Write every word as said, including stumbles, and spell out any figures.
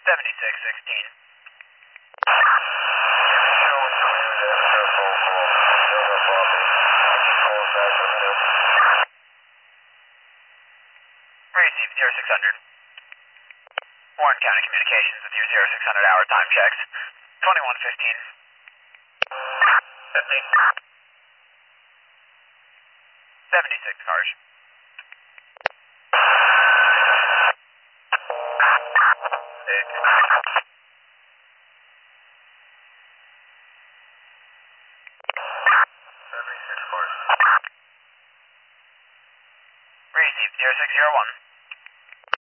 seventy-six sixteen. Received zero six hundred. Warren County Communications with your zero six hundred hour time checks. twenty-one fifteen. fifty. seventy-six cars. eight. seventy-six cars. Received zero six zero one.